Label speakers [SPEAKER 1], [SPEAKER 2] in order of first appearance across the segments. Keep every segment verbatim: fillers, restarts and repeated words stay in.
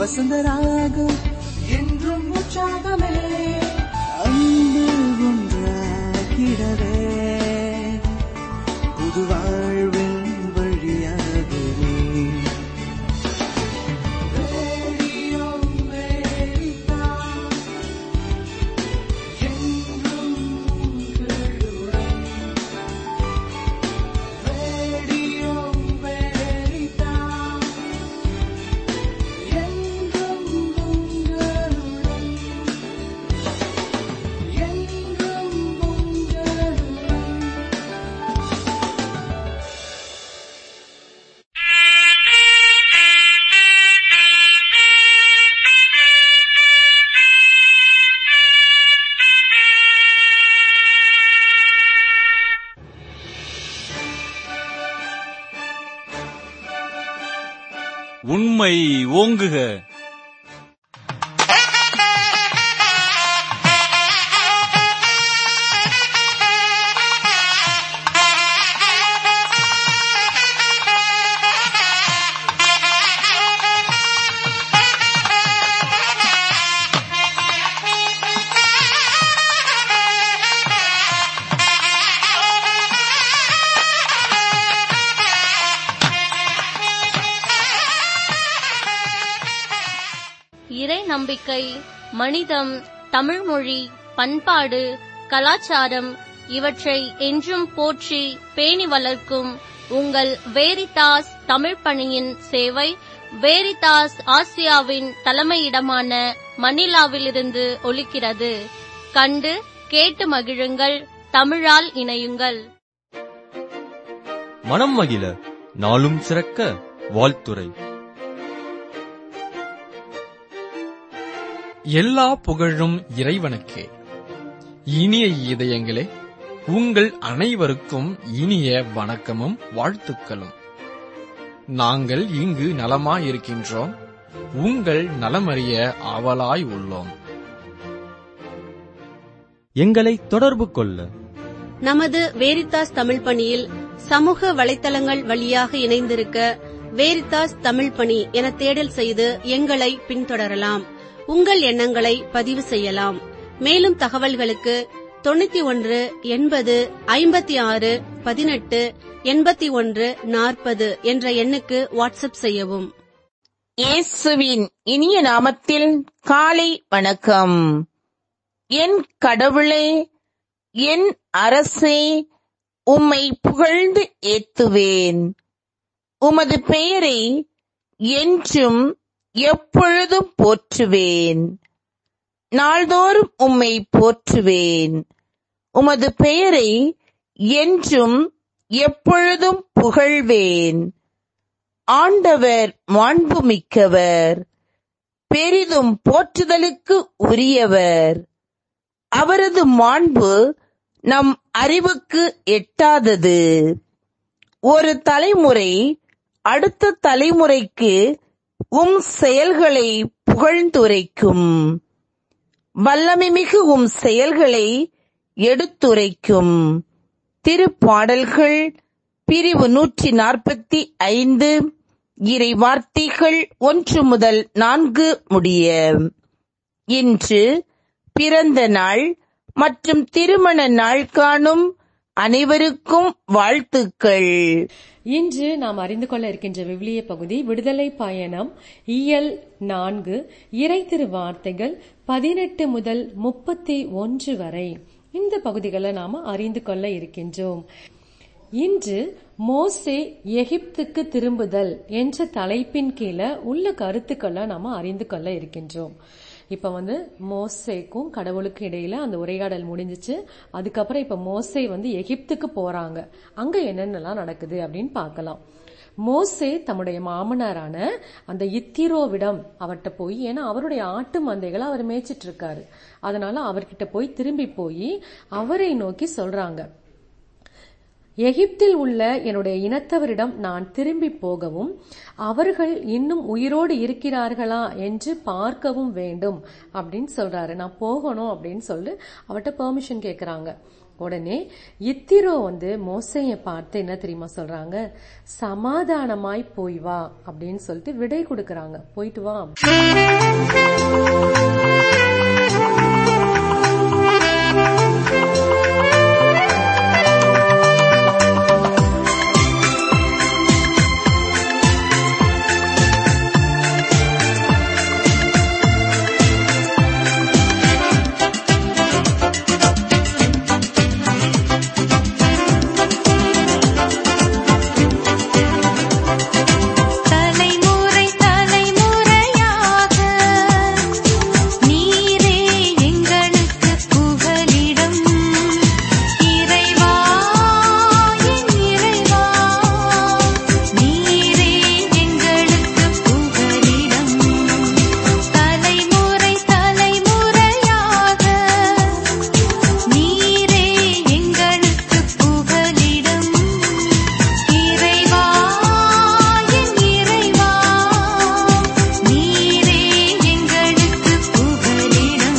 [SPEAKER 1] வசந்தராகம் என்றும் உற்சாகமே அன்பு ஒன்றாகிடவே புது வாழ்வின் வழியாகவே ரேடியோ அமெரிக்கா என்றும் உங்களுடன். ரேடியோ அமெரிக்கா என்றும் உங்களுடன். என்றும் உங்களுடன்.
[SPEAKER 2] உண்மை ஓங்குக.
[SPEAKER 3] இறை நம்பிக்கை, மனிதம், தமிழ்மொழி, பண்பாடு, கலாச்சாரம் இவற்றை என்றும் போற்றி பேணி வளர்க்கும் உங்கள் வேரிதாஸ் தமிழ் பணியின் சேவை வேரிதாஸ் ஆசியாவின் தலைமையிடமான மணிலாவிலிருந்து ஒலிக்கிறது. கண்டு கேட்டு மகிழுங்கள். தமிழால் இணையுங்கள்.
[SPEAKER 4] மனம் மகிழ நாளும் சிறக்க வாழ்த்துரை.
[SPEAKER 5] எல்லா புகழும் இறைவனுக்கே. இனிய இதயங்களே, உங்கள் அனைவருக்கும் இனிய வணக்கமும் வாழ்த்துக்களும். நாங்கள் இங்கு நலமாயிருக்கின்றோம். உங்கள் நலமறிய ஆவலாய் உள்ளோம்.
[SPEAKER 4] எங்களை தொடர்பு கொள்ள
[SPEAKER 6] நமது வேரிதாஸ் தமிழ் பணியில் சமூக வலைத்தளங்கள் வழியாக இணைந்திருக்க வேரிதாஸ் தமிழ் பணி என தேடல் செய்து எங்களை பின்தொடரலாம். உங்கள் எண்ணங்களை பதிவு செய்யலாம். மேலும் தகவல்களுக்கு தொண்ணூத்தி ஒன்று எண்பது ஐம்பத்தி ஆறு பதினெட்டு எண்பத்தி ஒன்று நாற்பது என்ற எண்ணுக்கு வாட்ஸ்அப் செய்யவும்.
[SPEAKER 7] இயேசுவின் இனிய நாமத்தில் காலை வணக்கம். என் கடவுளே, என் அரசே, உம்மை புகழ்ந்து ஏத்துவேன். உமது பெயரை என்றும் எப்பொழுதும் போற்றுவேன். நாள்தோறும் உம்மை போற்றுவேன். உமது பெயரை என்றும் எப்பொழுதும் புகழ்வேன். ஆண்டவர் மாண்புமிக்கவர், பெரிதும் போற்றுதலுக்கு உரியவர். அவரது மாண்பு நம் அறிவுக்கு எட்டாதது. ஒரு தலைமுறை அடுத்த தலைமுறைக்கு உம் செயல்களை புகழ்ந்துரைக்கும். வல்லமைமிகு உம் செயல்களை எடுத்துரைக்கும். திருப்பாடல்கள் பிரிவு நூற்றி நாற்பத்தி ஐந்து இறை வார்த்தைகள் ஒன்று முதல் நான்கு முடிய. இன்று பிறந்த நாள் மற்றும் திருமண நாள் காணும் அனைவருக்கும் வாழ்த்துக்கள்.
[SPEAKER 8] இன்று நாம் அறிந்து கொள்ள இருக்கின்ற விவிலிய பகுதி விடுதலை பயணம் இயல் நான்கு, இறை திரு வார்த்தைகள் பதினெட்டு முதல் முப்பத்தி ஒன்று வரை. இந்த பகுதிகளை நாம அறிந்து கொள்ள இருக்கின்றோம். இன்று மோசே எகிப்துக்கு திரும்புதல் என்ற தலைப்பின் கீழே உள்ள கருத்துக்களை நாம அறிந்து கொள்ள இருக்கின்றோம். இப்ப வந்து மோசேக்கும் கடவுளுக்கும் இடையில அந்த உரையாடல் முடிஞ்சிச்சு. அதுக்கப்புறம் இப்ப மோசே வந்து எகிப்துக்கு போறாங்க. அங்க என்னென்னலாம் நடக்குது அப்படின்னு பார்க்கலாம். மோசே தம்முடைய மாமனாரான அந்த இத்திரோவிடம் அவர்கிட்ட போய், ஏன்னா அவருடைய ஆட்டு மந்தைகளை அவர் மேய்ச்சிட்டு இருக்காரு, அதனால அவர்கிட்ட போய் திரும்பி போய் அவரை நோக்கி சொல்றாங்க, எகிப்தில் உள்ள என்னுடைய இனத்தவரிடம் நான் திரும்பி போகவும் அவர்கள் இன்னும் உயிரோடு இருக்கிறார்களா என்று பார்க்கவும் வேண்டும் அப்படின்னு சொல்றாரு. நான் போகணும் அப்படின்னு சொல்லி அவர்கிட்ட பெர்மிஷன் கேட்கறாங்க. உடனே இத்திரோ வந்து மோசைய பார்த்து என்ன தெரியுமா சொல்றாங்க, சமாதானமாய் போய் வா அப்படின்னு சொல்லிட்டு விடை கொடுக்கறாங்க. போயிட்டு வா.
[SPEAKER 1] தலைமுறை தலைமுறையாக நீரே எங்களுக்கு புகலிடம். இறைவா என் இறைவா, நீரே எங்களுக்கு புகலிடம். தலைமுறை தலைமுறையாக நீரே எங்களுக்கு புகலிடம். இறைவா என் இறைவா, நீரே எங்களுக்கு புகலிடம்.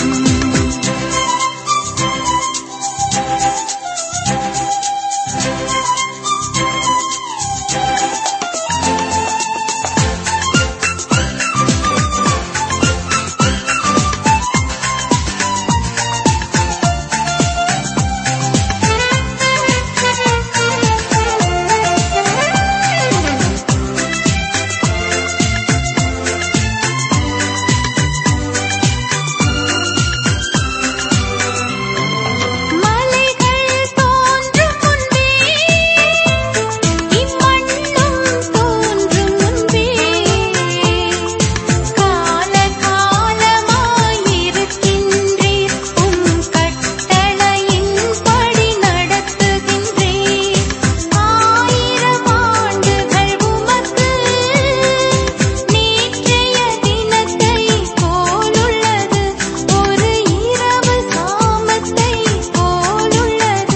[SPEAKER 1] மலைகள் தோன்றும் முன்பே, இம்மண்ணும் தோன்றும் முன்பே, கால காலமாயிருக்கின்றீர். உம் கட்டளையின்படி நடத்துகின்றீர். ஆயிரம் ஆண்டுகள் உமக்கு நேற்றைய தினத்தை போலுள்ளது, ஒரு இரவு சாமத்தை போலுள்ளது.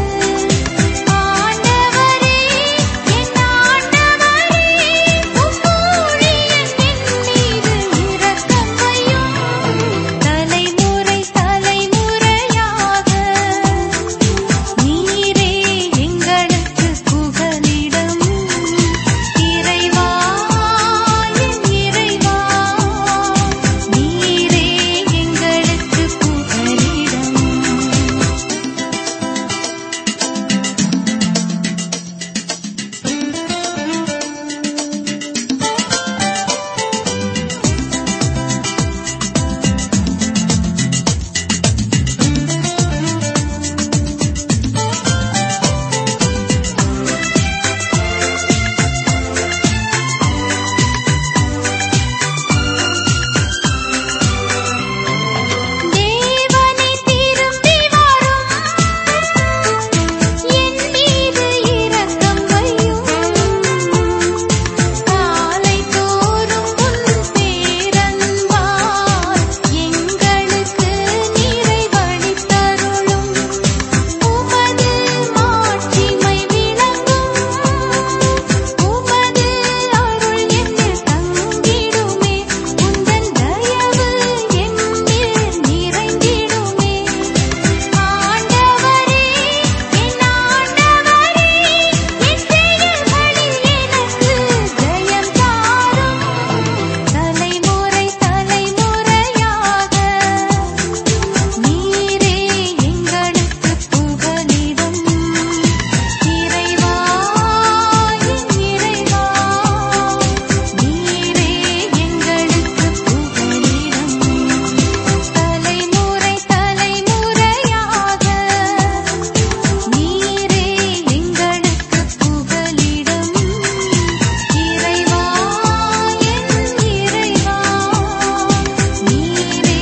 [SPEAKER 1] ஆண்டவரே என் ஆண்டவரே, உம் ஊழியன் என் மீது இரக்கம் வையும். தலைமுறை தலைமுறையாக நீரே எங்களுக்கு புகலிடம். இறைவா என் இறைவா, நீரே எங்களுக்கு புகலிடம். தேவனே திரும்பி வரும், என் மீது இரக்கம் வையும். காலை தோறும் உன் பேரன்பால் எங்களுக்கு நிறைவளித்தருளும். உமது மாட்சிமை விளங்கும், உமது அருள் என்னில் தங்கிடுமே. உந்தன் தயவு என்னில் நிறைந்திடுமே. ஆண்டவரே என் ஆண்டவரே, என் செயல்களில் எனக்கு ஜெயம் தாரும். தலைமுறை தலைமுறையாக நீரே எங்களுக்கு புகலிடம். இறைவா என் இறைவா, நீரே எங்களுக்கு புகலிடம். தலைமுறை தலைமுறையாக நீரே எங்களுக்கு புகலிடம். இறைவா என் இறைவா, நீரே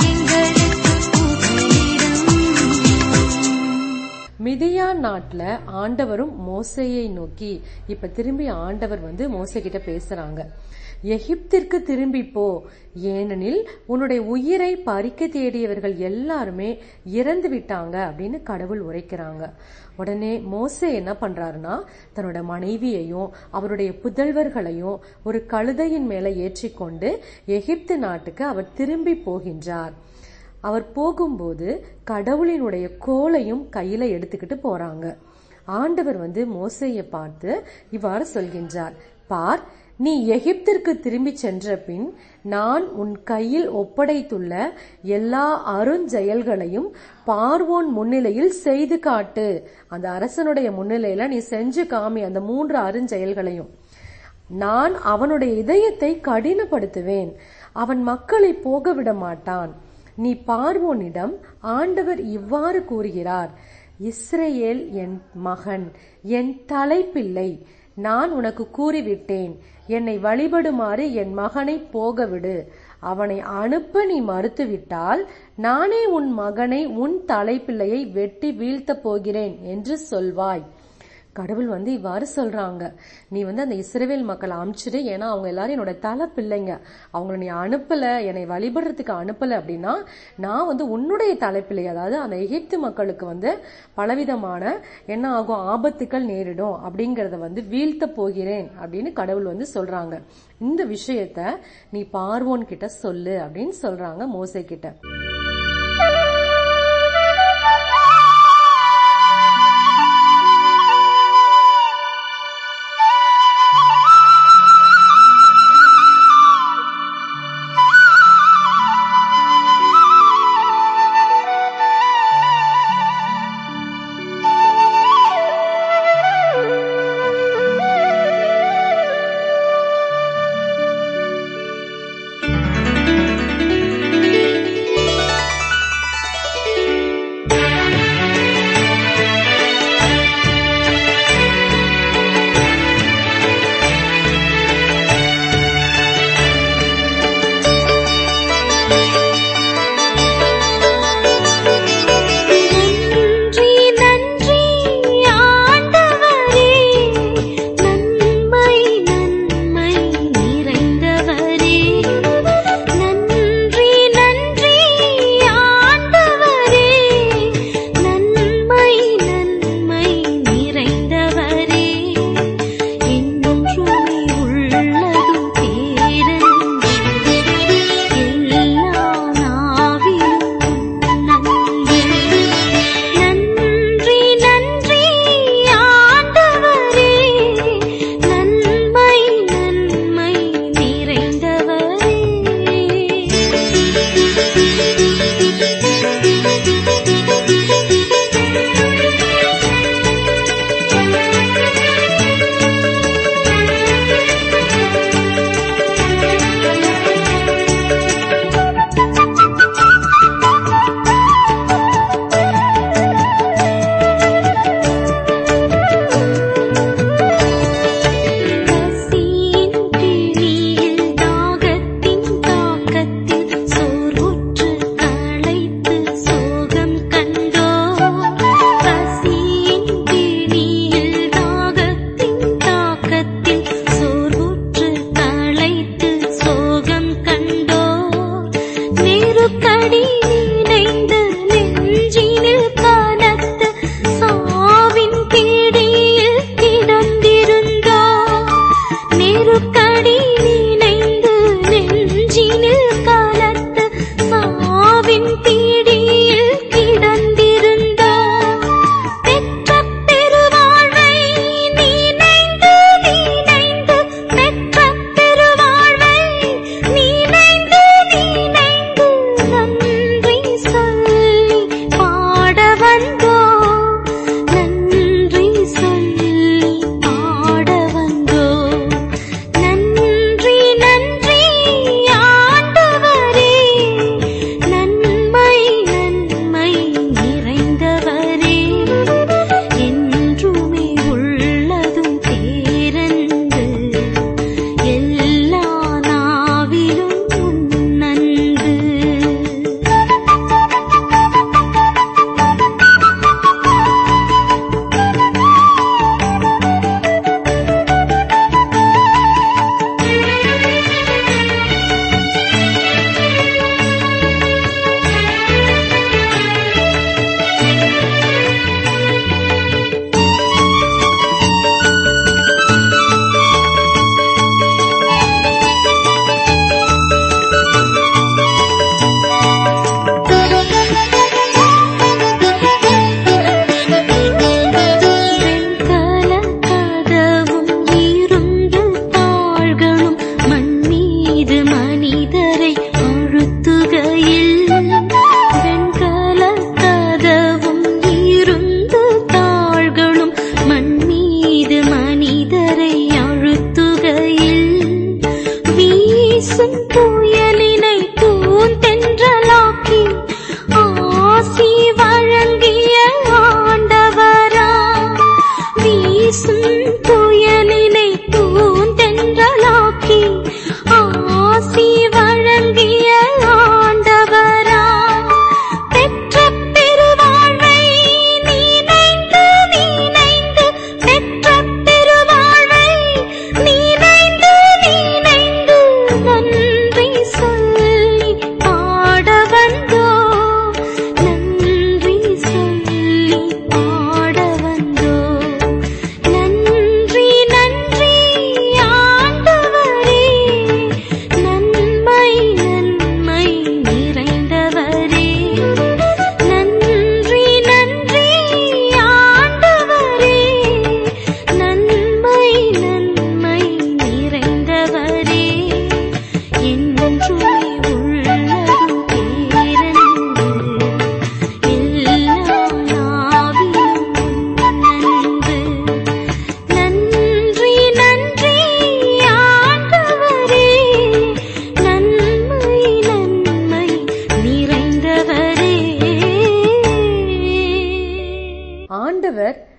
[SPEAKER 1] எங்களுக்கு புகலிடம்.
[SPEAKER 8] மிதியான் நாட்டுல ஆண்டவரும் மோசேயை நோக்கி, இப்ப திரும்பி ஆண்டவர் வந்து மோசே கிட்ட பேசுறாங்க. எகிப்திற்கு திரும்பி போ, ஏனெனில் உன்னுடைய உயிரை பறிக்க தேடியவர்கள் எல்லாருமே இறந்து விட்டாங்க அப்படின்னு கடவுள் உரைக்கிறாங்க. உடனே மோசே என்ன பண்றாருன்னா, தன்னோட மனைவியையும் அவருடைய புதல்வர்களையும் ஒரு கழுதையின் மேல ஏற்றிக்கொண்டு எகிப்து நாட்டுக்கு அவர் திரும்பி போகின்றார். அவர் போகும்போது கடவுளினுடைய கோலையும் கையில எடுத்துக்கிட்டு போறாங்க. ஆண்டவர் வந்து மோசேயை பார்த்து இவ்வாறு சொல்கின்றார், பார், நீ எகிப்திற்கு திரும்பி சென்ற பின் நான் உன் கையில் ஒப்படைத்துள்ள எல்லா அருஞ்செயல்களையும் பார்வோன் முன்னிலையில் செய்து காட்டு. அந்த அரசனுடைய முன்னிலையில நீ செஞ்சு காமி அந்த மூன்று அருஞ்செயல்களையும். நான் அவனுடைய இதயத்தை கடினப்படுத்துவேன், அவன் மக்களை போக விட மாட்டான். நீ பார்வோனிடம், ஆண்டவர் இவ்வாறு கூறுகிறார், இஸ்ரவேல் என் மகன், என் தலைப்பிள்ளை. நான் உனக்கு கூறிவிட்டேன், என்னை வழிபடுமாறு என் மகனை போகவிடு. அவனை அனுப்ப நீ மறுத்துவிட்டால் நானே உன் மகனை, உன் தலைப்பிள்ளையை வெட்டி வீழ்த்தப் போகிறேன் என்று சொல்வாய். கடவுள் வந்து இவ்வாறு சொல்றாங்க, நீ வந்து அந்த இஸ்ரவேல் மக்களை அனுப்பிச்சிடு, ஏன்னா அவங்க எல்லாரும் என்னோட தலை பிள்ளைங்க. அவங்களை நீ அனுப்பல, என்னை வழிபடுறதுக்கு அனுப்பல அப்படின்னா நான் வந்து உன்னுடைய தலைப்பிள்ளை, அதாவது அந்த எகிப்து மக்களுக்கு வந்து பலவிதமான என்ன ஆகும், ஆபத்துக்கள் நேரிடும் அப்படிங்கறத வந்து வீழ்த்த போகிறேன் அப்படின்னு கடவுள் வந்து சொல்றாங்க. இந்த விஷயத்த நீ பார்வோன் கிட்ட சொல்லு அப்படின்னு சொல்றாங்க மோசே கிட்ட.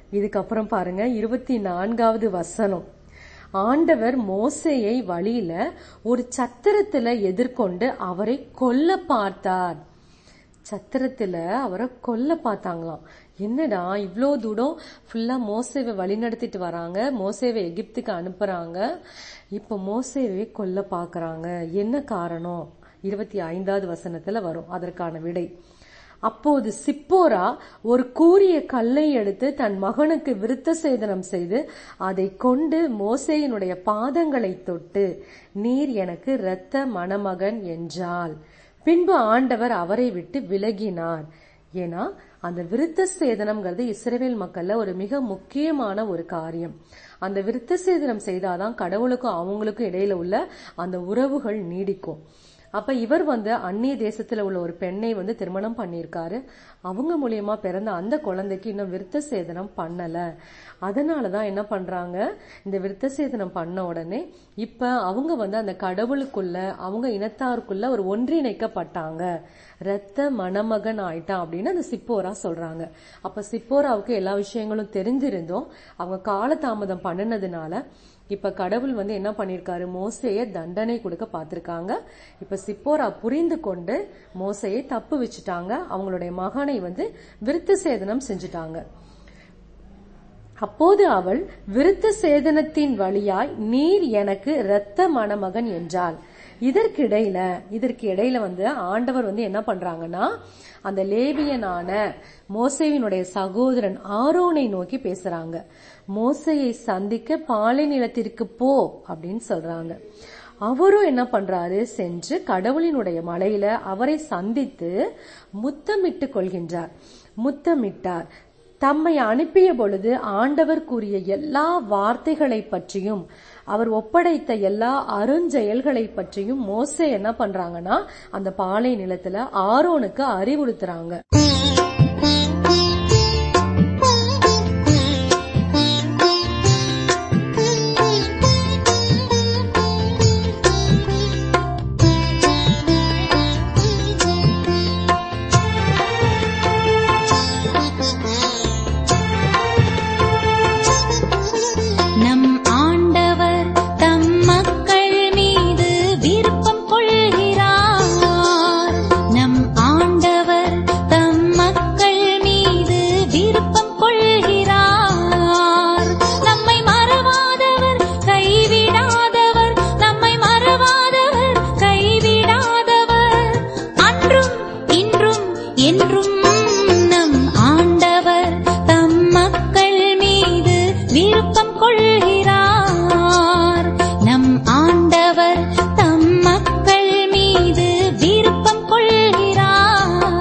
[SPEAKER 8] இதுக்கப்புறம் பாருங்க இருபத்தி நான்காவது வசனம். ஆண்டவர் மோசேயை வழியில ஒரு சத்திரத்துல எதிர்கொண்டு அவரை கொல்ல பார்த்தார். சத்திரத்துல அவரை கொல்ல பார்த்தாங்களாம். என்னடா இவ்ளோ தூரம் ஃபுல்லா மோசேவை வழி நடத்திட்டு வராங்க, மோசேவை எகிப்துக்கு அனுப்புறாங்க, இப்ப மோசேவை கொல்ல பாக்குறாங்க, என்ன காரணம்? இருபத்தி ஐந்தாவது வசனத்துல வரும் அதற்கான விடை. அப்போது சிப்போரா ஒரு கூரிய கல்லை எடுத்து தன் மகனுக்கு விருத்த சேதனம் செய்து அதை கொண்டு மோசேயினுடைய பாதங்களை தொட்டு, நீர் எனக்கு இரத்த மணமகன் என்றாள். பின்பு ஆண்டவர் அவரை விட்டு விலகினார். ஏன்னா அந்த விருத்த சேதனம்ங்கிறது இஸ்ரவேல் மக்கள்ல ஒரு மிக முக்கியமான ஒரு காரியம். அந்த விருத்த சேதனம் செய்தாதான் கடவுளுக்கும் அவங்களுக்கும் இடையில உள்ள அந்த உறவுகள் நீடிக்கும். அப்ப இவர் வந்து அந்நிய தேசத்துல உள்ள ஒரு பெண்ணை வந்து திருமணம் பண்ணியிருக்காரு. அவங்க மூலியமா பிறந்த அந்த குழந்தைக்கு இன்னும் விருத்த சேதனம் பண்ணல. அதனாலதான் என்ன பண்றாங்க, இந்த விருத்த சேதனம் பண்ண உடனே இப்ப அவங்க வந்து அந்த கடவுளுக்குள்ள அவங்க இனத்தாருக்குள்ள ஒரு ஒன்றிணைக்கப்பட்டாங்க, இரத்த மணமகன் ஆயிட்டான் அப்படின்னு அந்த சிப்போரா சொல்றாங்க. அப்ப சிப்போராவுக்கு எல்லா விஷயங்களும் தெரிஞ்சிருந்தோம். அவங்க காலதாமதம் பண்ணினதுனால இப்ப கடவுள் வந்து என்ன பண்ணிருக்காரு, மோசேய தண்டனை கொடுக்க பார்த்திருக்காங்க. இப்ப சிப்போரா புரிந்து கொண்டு மோசேயை தப்பு வச்சுட்டாங்க. அவங்களுடைய மகனை வந்து விருத்த சேதனம் செஞ்சுட்டாங்க. அப்போது அவள் விருத்த சேதனத்தின் வழியாய் நீர் எனக்கு இரத்த மணமகன் என்றாள். இதற்கிடையில இதற்கு இடையில வந்து ஆண்டவர் வந்து என்ன பண்றாங்கன்னா, அந்த லேவியனான மோசேயினுடைய சகோதரன் ஆரோனை நோக்கி பேசுறாங்க. மோசேயை சந்திக்க பாலை நிலத்திற்கு போ அப்படின்னு சொல்றாங்க. அவரும் என்ன பண்றாரு, சென்று கடவுளினுடைய மலையில அவரை சந்தித்து முத்தமிட்டு கொள்கின்றார். முத்தமிட்டார். தம்மை அனுப்பிய பொழுது ஆண்டவர் கூறிய எல்லா வார்த்தைகளை பற்றியும் அவர் ஒப்படைத்த எல்லா அருஞ்செயல்களை பற்றியும் மோசே என்ன பண்றாங்கன்னா அந்த பாலை நிலத்துல ஆரோனுக்கு அறிவுறுத்துறாங்க.
[SPEAKER 1] நம் ஆண்டவர் தம் மக்கள் மீது விருப்பம் கொள்கிறார். நம் ஆண்டவர் தம் மக்கள் மீது விருப்பம் கொள்கிறார். நம்மை மறவாதவர் கைவிடாதவர், நம்மை மறவாதவர் கைவிடாதவர், அன்றும் இன்றும் என்றும் நம் ஆண்டவர் தம் மக்கள் மீது விருப்பம் கொள்கிறார். நம் ஆண்டவர் தம் மக்கள் மீது விருப்பம் கொள்கிறார்.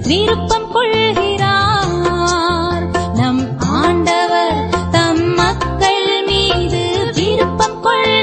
[SPEAKER 1] விருப்பம் கொள்கிறார். நம் ஆண்டவர் தம் மக்கள் மீது விருப்பம்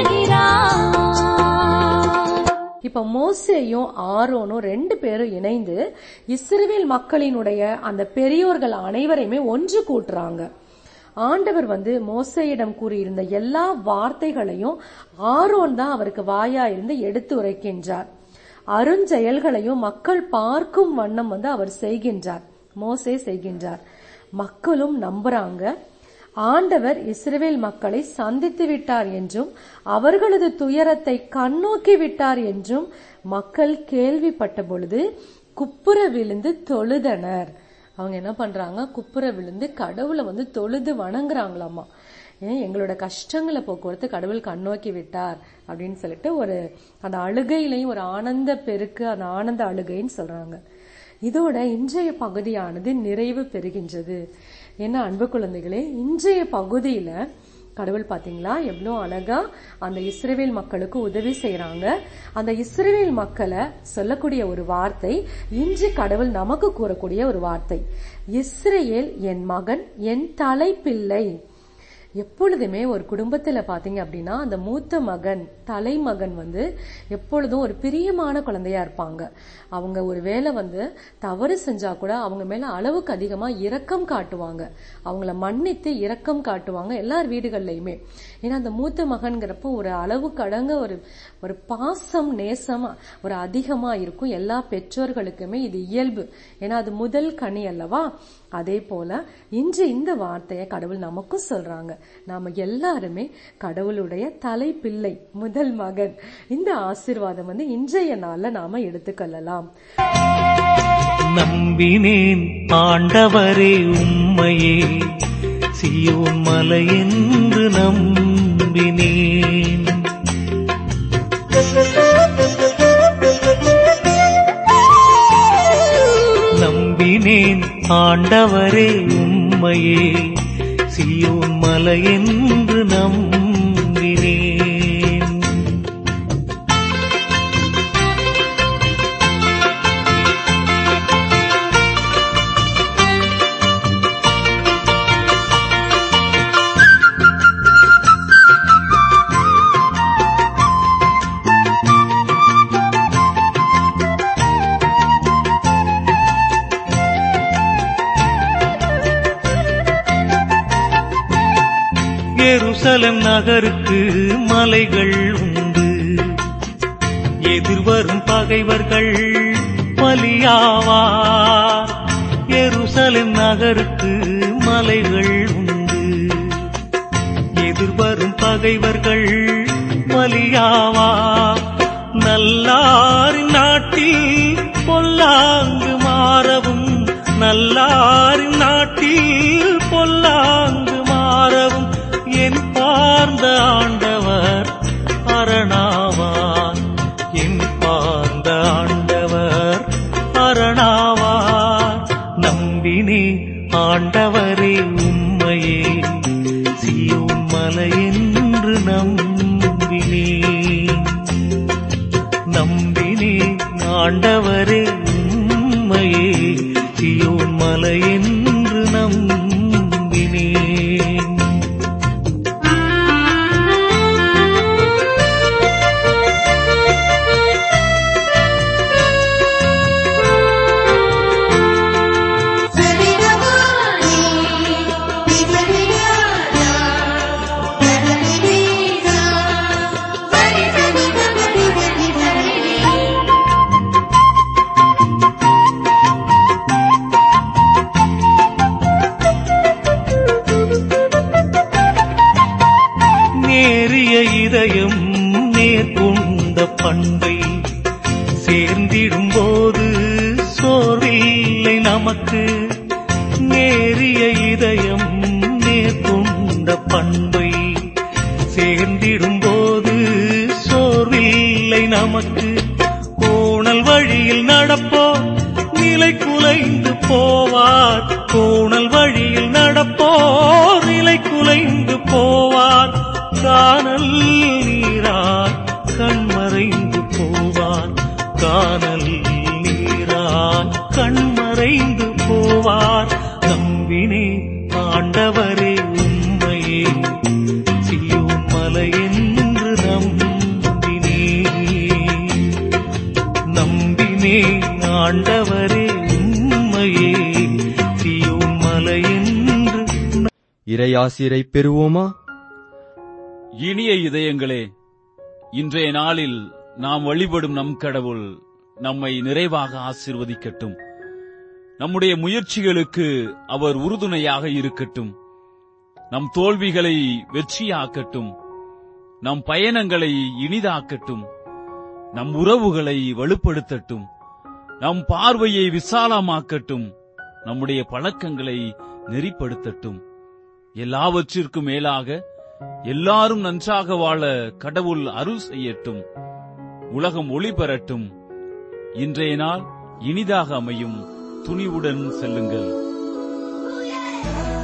[SPEAKER 1] கொள்கிறார்.
[SPEAKER 8] இப்ப மோசேயும் ஆரோனும் ரெண்டு பேரும் இணைந்து இஸ்ரவேல் மக்களினுடைய அந்த பெரியோர்கள் அனைவரையுமே ஒன்று கூட்டுறாங்க. ஆண்டவர் வந்து மோசேயிடம் கூறியிருந்த எல்லா வார்த்தைகளையும் ஆரோன் தான் அவருக்கு வாயா இருந்து எடுத்து உரைக்கின்றார். அருஞ்செயல்களையும் மக்கள் பார்க்கும் வண்ணம் வந்து அவர் செய்கின்றார், மோசே செய்கின்றார். மக்களும் நம்புறாங்க. ஆண்டவர் இஸ்ரவேல் மக்களை சந்தித்து விட்டார் என்றும் அவர்களது துயரத்தை கண்ணோக்கி விட்டார் என்றும் மக்கள் கேள்விப்பட்ட பொழுது குப்புற விழுந்து தொழுதனர். அவங்க என்ன பண்றாங்க, குப்புற விழுந்து கடவுளை வந்து தொழுது வணங்குறாங்களாமா. ஏன் எங்களோட கஷ்டங்களை போக்குவரத்து கடவுள் கண்ணோக்கி விட்டார் அப்படின்னு சொல்லிட்டு ஒரு அந்த அழுகையிலையும் ஒரு ஆனந்த பெருக்கு, அந்த ஆனந்த அழுகைன்னு சொல்றாங்க. இதோட இன்றைய பகுதியானது நிறைவு பெறுகின்றது. ஏன்னா அன்பு குழந்தைகளே, இன்றைய பகுதியில கடவுள் பாத்தீங்களா எவ்வளவு அழகா அந்த இஸ்ரவேல் மக்களுக்கு உதவி செய்யறாங்க. அந்த இஸ்ரவேல் மக்களை சொல்லக்கூடிய ஒரு வார்த்தை இன்று கடவுள் நமக்கு கூறக்கூடிய ஒரு வார்த்தை, இஸ்ரவேல் என் மகன், என் தலைப்பிள்ளை. எப்பொழுதுமே ஒரு குடும்பத்துல பாத்தீங்க அப்படின்னா அந்த மூத்த மகன், தலைமகன் வந்து எப்பொழுதும் ஒரு பிரியமான குழந்தையா இருப்பாங்க. அவங்க ஒரு வேளை வந்து தவறு செஞ்சா கூட அவங்க மேல அளவுக்கு அதிகமா இரக்கம் காட்டுவாங்க, அவங்கள மன்னித்து இரக்கம் காட்டுவாங்க எல்லார் வீடுகள்லயுமே. ஏன்னா அந்த மூத்த மகன்கிறப்போ ஒரு அளவு கடங்க ஒரு ஒரு பாசம் நேசம் ஒரு அதிகமா இருக்கும் எல்லா பெற்றோர்களுக்குமே. இது இயல்பு, ஏன்னா அது முதல் கனி அல்லவா. அதே போல இன்று இந்த வார்த்தையை கடவுள் நமக்கும் சொல்றாங்க, நாம எல்லாருமே கடவுளுடைய தலைப்பிள்ளை, முதல் மகன். இந்த ஆசீர்வாதம் வந்து இன்றைய நாள்ல நாம எடுத்துக்கொள்ளலாம்.
[SPEAKER 9] நம்பினேன் ஆண்டவரே உம்மையே, சீயோன் மலை என்று நம்பினேன். நம்பினேன் ஆண்டவரே உம்மையே, சீயோன் மலை என்று நம்பினேன். எருசலேம் நகருக்கு மலைகள் உண்டு, எதிர்வரும் பகைவர்கள் பலியாவார். எருசலேம் நகருக்கு மலைகள் உண்டு, எதிர்வரும் பகைவர்கள் பலியாவார். நல்லாரின் நாட்டில் பொல்லாங்கு மாறவும், நல்லாரின் நாட்டில் பொல்லாங்கு மாறவும் என் பார்ந்த ஆண்டவர் அரணாவார். என் பார்ந்த ஆண்டவர் அரணாவார். நம்பினே ஆண்டவரே உம்மையே, சீயோன் மலை என்று நம்பினேன். நம்பினே ஆண்டவரே உம்மையே, சீயோன் மலை என்று நம்பினேன். இதயம் நேர்கொண்ட பண்பை சேர்ந்திடும் போது சோர்வில்லை நமக்கு. நேரிய இதயம் நேர்கொண்ட பண்பை சேர்ந்திடும் போது சோர்வில்லை நமக்கு. கோணல் வழியில் நடப்போர் நிலை குலைந்து போவார், கோணல் வழியில் நடப்போர் நிலை குலைந்து போவார். காணல் நீரார் கண்மறைந்து போவார், காணல் நீரார் கண்மறை மறைந்து போவார். நம்பினே ஆண்டவரே உம்மையே, சீயோன் மலையென்று நம்பினே. நம்பினே ஆண்டவரே உம்மையே, சீயோன் மலையென்று.
[SPEAKER 4] இறையாசிரை பெறுவோமா?
[SPEAKER 2] இனிய இதயங்களே, இன்றைய நாளில் நாம் வழிபடும் நம் கடவுள் நம்மை நிறைவாக ஆசீர்வதிக்கட்டும். நம்முடைய முயற்சிகளுக்கு அவர் உறுதுணையாக இருக்கட்டும். நம் தோல்விகளை வெற்றியாக்கட்டும். நம் பயணங்களை இனிதாக்கட்டும். நம் உறவுகளை வலுப்படுத்தட்டும். நம் பார்வையை விசாலமாக்கட்டும். நம்முடைய பழக்கங்களை நெறிப்படுத்தட்டும். எல்லாவற்றிற்கும் மேலாக எல்லாரும் நன்றாக வாழ கடவுள் அருள் செய்யட்டும். உலகம் ஒளி பெறட்டும். இன்றைய நாள் இனிதாக அமையும். துணிவுடன் செல்லுங்கள்.